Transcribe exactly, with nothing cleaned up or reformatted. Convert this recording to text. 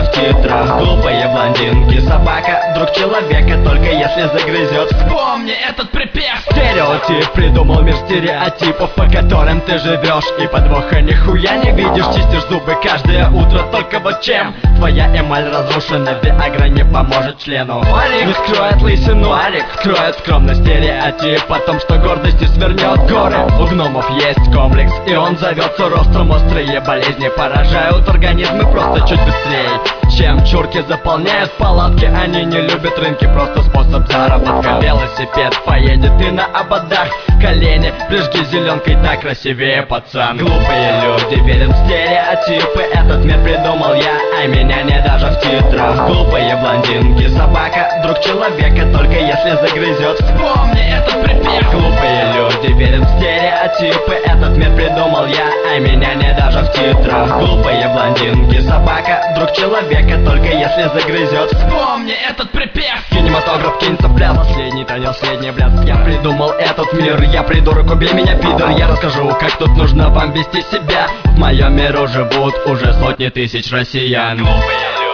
в титрах. Глупые блондинки, собака, друг человека, только если загрызет. Вспомни этот припев. Стереотип придумал мир стереотипов, по которым ты живешь, и подвоха нихуя не видишь. Чистишь зубы каждое утро, только вот чем? Твоя эмаль разрушена, виагра не поможет члену. Не скроет лысину, скроет скромность стереотип о том, что гордость не свернет горы. У гномов есть комплекс, и он зовется ростом. Острые болезни поражают организмы просто чуть быстрее, чем чурки заполняют палатки. Они не любят рынки, просто способ заработка. Велосипед поедет и на ободах. Колени прижги зеленкой, так красивее, пацан. Глупые люди верят в стереотипы, этот мир придумал я, а меня не даже в титрах. Глупые блондинки, собака, друг человека, только если загрызет. Вспомни этот припев. Глупые люди верят в стереотипы, этот мир придумал я, а меня не даже в титрах. Глупые блондинки, собака, друг человека, только если загрызет. Вспомни этот припев. Кинематограф кинется в пляс, последний танец, последний блядь. Я придумал этот мир, я придурок, убей меня, пидор. Я расскажу, как тут нужно вам вести себя. В моем миру живут уже сотни тысяч россиян. Глупые люди.